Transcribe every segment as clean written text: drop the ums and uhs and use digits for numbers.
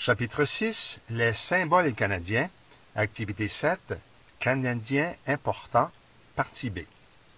Chapitre 6. Les symboles canadiens. Activité 7. Canadiens importants. Partie B.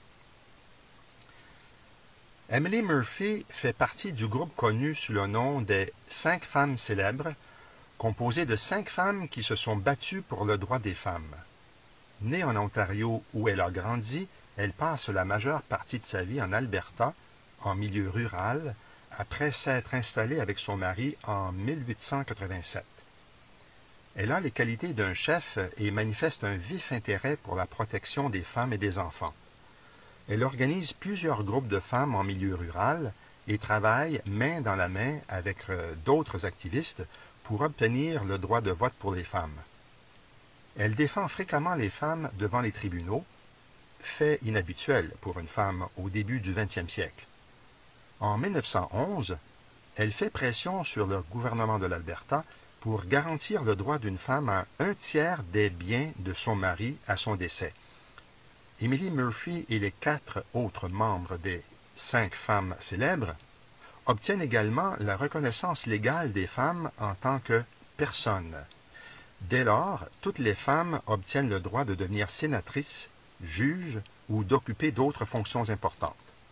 Emily Murphy fait partie du groupe connu sous le nom des 5 femmes célèbres, composé de 5 femmes qui se sont battues pour le droit des femmes. Née en Ontario où elle a grandi, elle passe la majeure partie de sa vie en Alberta, en milieu rural, après s'être installée avec son mari en 1887. Elle a les qualités d'un chef et manifeste un vif intérêt pour la protection des femmes et des enfants. Elle organise plusieurs groupes de femmes en milieu rural et travaille main dans la main avec d'autres activistes pour obtenir le droit de vote pour les femmes. Elle défend fréquemment les femmes devant les tribunaux, fait inhabituel pour une femme au début du 20e siècle. En 1911, elle fait pression sur le gouvernement de l'Alberta pour garantir le droit d'une femme à 1/3 des biens de son mari à son décès. Emily Murphy et les 4 autres membres des 5 femmes célèbres obtiennent également la reconnaissance légale des femmes en tant que personnes. Dès lors, toutes les femmes obtiennent le droit de devenir sénatrices, juges ou d'occuper d'autres fonctions importantes.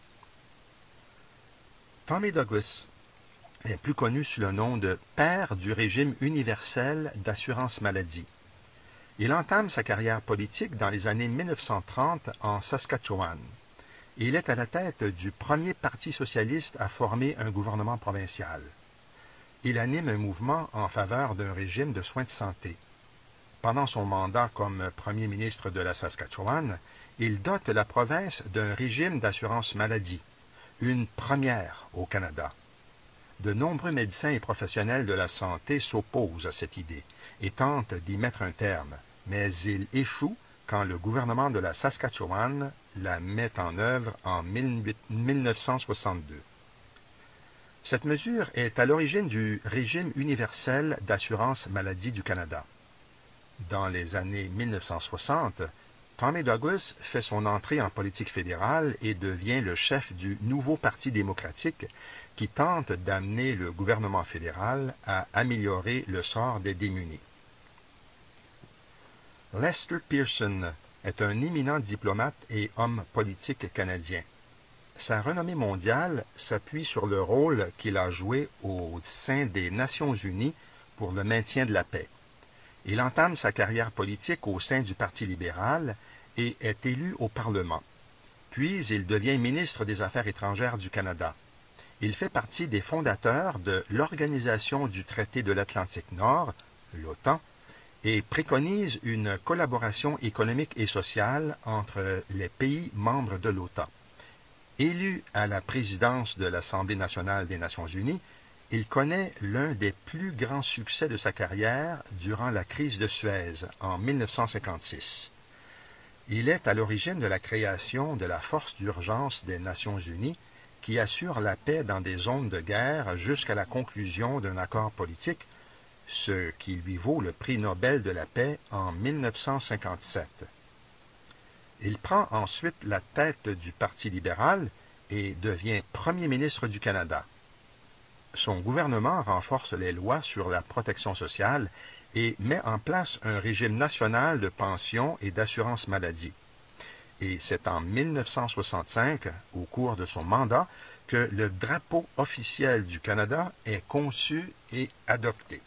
Tommy Douglas est plus connu sous le nom de père du régime universel d'assurance maladie. Il entame sa carrière politique dans les années 1930 en Saskatchewan. Il est à la tête du premier parti socialiste à former un gouvernement provincial. Il anime un mouvement en faveur d'un régime de soins de santé. Pendant son mandat comme premier ministre de la Saskatchewan, il dote la province d'un régime d'assurance maladie, une première au Canada. De nombreux médecins et professionnels de la santé s'opposent à cette idée et tentent d'y mettre un terme, mais ils échouent quand le gouvernement de la Saskatchewan la met en œuvre en 1962. Cette mesure est à l'origine du régime universel d'assurance maladie du Canada. Dans les années 1960, Tommy Douglas fait son entrée en politique fédérale et devient le chef du nouveau Parti démocratique qui tente d'amener le gouvernement fédéral à améliorer le sort des démunis. Lester Pearson est un éminent diplomate et homme politique canadien. Sa renommée mondiale s'appuie sur le rôle qu'il a joué au sein des Nations unies pour le maintien de la paix. Il entame sa carrière politique au sein du Parti libéral et est élu au Parlement. Puis il devient ministre des Affaires étrangères du Canada. Il fait partie des fondateurs de l'Organisation du Traité de l'Atlantique Nord, l'OTAN, et préconise une collaboration économique et sociale entre les pays membres de l'OTAN. Élu à la présidence de l'Assemblée nationale des Nations unies, il connaît l'un des plus grands succès de sa carrière durant la crise de Suez en 1956. Il est à l'origine de la création de la Force d'urgence des Nations unies qui assure la paix dans des zones de guerre jusqu'à la conclusion d'un accord politique, ce qui lui vaut le prix Nobel de la paix en 1957. Il prend ensuite la tête du Parti libéral et devient Premier ministre du Canada. Son gouvernement renforce les lois sur la protection sociale et met en place un régime national de pension et d'assurance maladie. Et c'est en 1965, au cours de son mandat, que le drapeau officiel du Canada est conçu et adopté.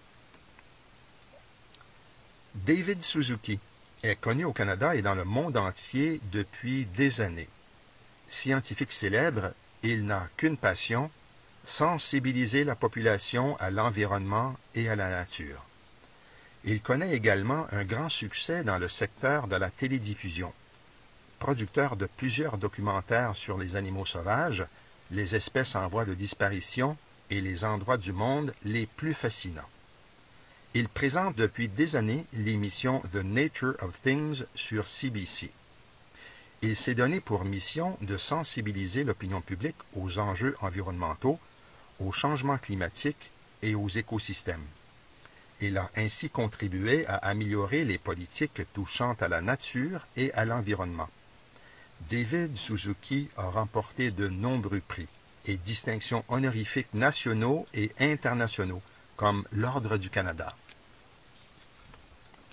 David Suzuki est connu au Canada et dans le monde entier depuis des années. Scientifique célèbre, il n'a qu'une passion, sensibiliser la population à l'environnement et à la nature. Il connaît également un grand succès dans le secteur de la télédiffusion. Producteur de plusieurs documentaires sur les animaux sauvages, les espèces en voie de disparition et les endroits du monde les plus fascinants. Il présente depuis des années l'émission The Nature of Things sur CBC. Il s'est donné pour mission de sensibiliser l'opinion publique aux enjeux environnementaux, au changement climatique et aux écosystèmes. Il a ainsi contribué à améliorer les politiques touchant à la nature et à l'environnement. David Suzuki a remporté de nombreux prix et distinctions honorifiques nationaux et internationaux, comme l'Ordre du Canada.